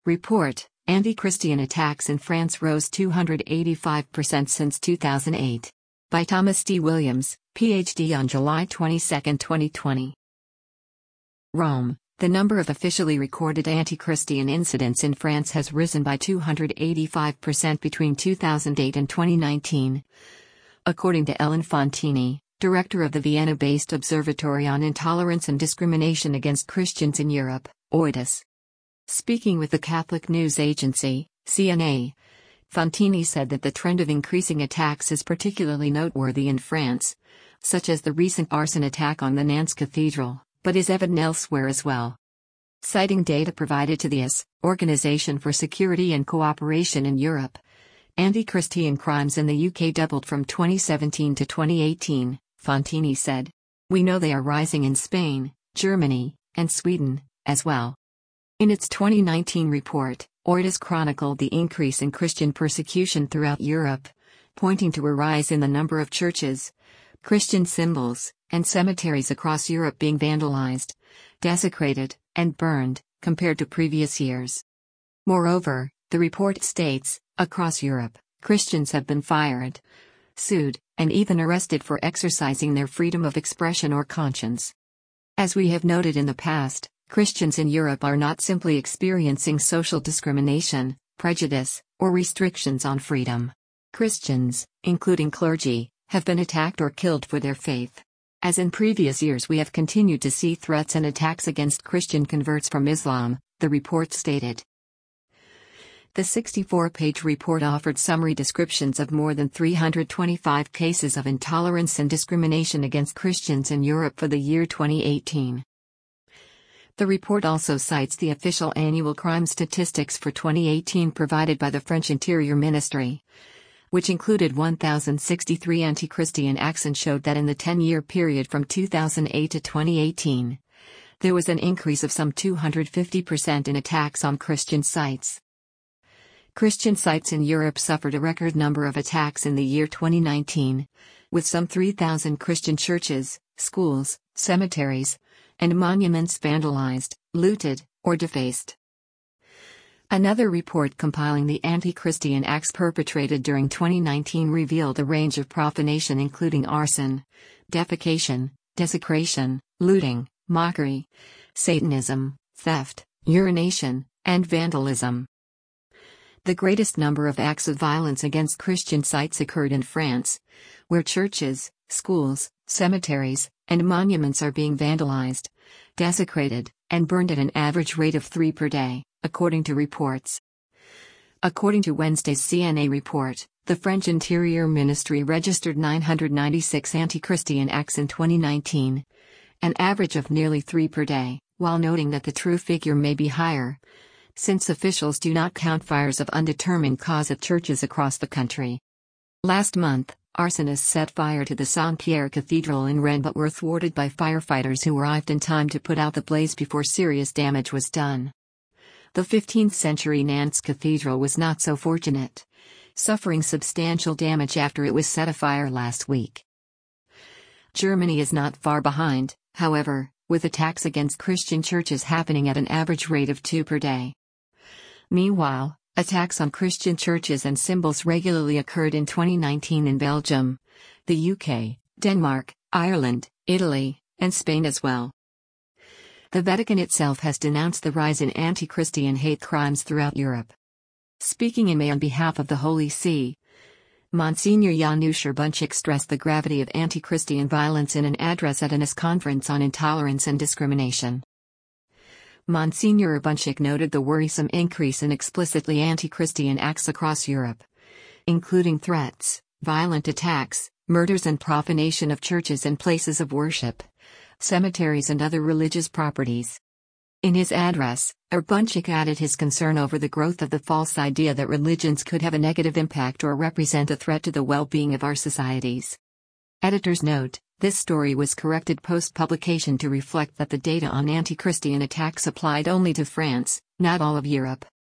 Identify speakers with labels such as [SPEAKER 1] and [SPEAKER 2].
[SPEAKER 1] Report: Anti-Christian attacks in France rose 285% since 2008. By Thomas D. Williams, Ph.D. on July 22, 2020. Rome: the number of officially recorded anti-Christian incidents in France has risen by 285% between 2008 and 2019. According to Ellen Fontini, director of the Vienna-based Observatory on Intolerance and Discrimination Against Christians in Europe, OIDIS. Speaking with the Catholic news agency, CNA, Fontini said that the trend of increasing attacks is particularly noteworthy in France, such as the recent arson attack on the Nantes Cathedral, but is evident elsewhere as well. Citing data provided to the IS, Organization for Security and Cooperation in Europe, anti-Christian crimes in the UK doubled from 2017 to 2018, Fontini said. We know they are rising in Spain, Germany, and Sweden, as well. In its 2019 report, OIDIS chronicled the increase in Christian persecution throughout Europe, pointing to a rise in the number of churches, Christian symbols, and cemeteries across Europe being vandalized, desecrated, and burned, compared to previous years. Moreover, the report states, across Europe, Christians have been fired, sued, and even arrested for exercising their freedom of expression or conscience. As we have noted in the past, Christians in Europe are not simply experiencing social discrimination, prejudice, or restrictions on freedom. Christians, including clergy, have been attacked or killed for their faith. As in previous years, we have continued to see threats and attacks against Christian converts from Islam, the report stated. The 64-page report offered summary descriptions of more than 325 cases of intolerance and discrimination against Christians in Europe for the year 2018. The report also cites the official annual crime statistics for 2018 provided by the French Interior Ministry, which included 1,063 anti-Christian acts and showed that in the 10-year period from 2008 to 2018, there was an increase of some 250% in attacks on Christian sites. Christian sites in Europe suffered a record number of attacks in the year 2019, with some 3,000 Christian churches, schools, cemeteries, and monuments vandalized, looted, or defaced. Another report compiling the anti-Christian acts perpetrated during 2019 revealed a range of profanation including arson, defecation, desecration, looting, mockery, Satanism, theft, urination, and vandalism. The greatest number of acts of violence against Christian sites occurred in France, where churches, schools, cemeteries, and monuments are being vandalized, desecrated, and burned at an average rate of 3 per day, according to reports. According to Wednesday's CNA report, the French Interior Ministry registered 996 anti-Christian acts in 2019, an average of nearly 3 per day, while noting that the true figure may be higher, since officials do not count fires of undetermined cause at churches across the country. Last month, arsonists set fire to the Saint-Pierre Cathedral in Rennes but were thwarted by firefighters who arrived in time to put out the blaze before serious damage was done. The 15th-century Nantes Cathedral was not so fortunate, suffering substantial damage after it was set afire last week. Germany is not far behind, however, with attacks against Christian churches happening at an average rate of 2 per day. Meanwhile, attacks on Christian churches and symbols regularly occurred in 2019 in Belgium, the UK, Denmark, Ireland, Italy, and Spain as well. The Vatican itself has denounced the rise in anti-Christian hate crimes throughout Europe. Speaking in May on behalf of the Holy See, Monsignor Janusz Urbanchik stressed the gravity of anti-Christian violence in an address at an IS conference on intolerance and discrimination. Monsignor Urbanchik noted the worrisome increase in explicitly anti-Christian acts across Europe, including threats, violent attacks, murders and profanation of churches and places of worship, cemeteries and other religious properties. In his address, Urbanchik added his concern over the growth of the false idea that religions could have a negative impact or represent a threat to the well-being of our societies. Editor's note: this story was corrected post-publication to reflect that the data on anti-Christian attacks applied only to France, not all of Europe.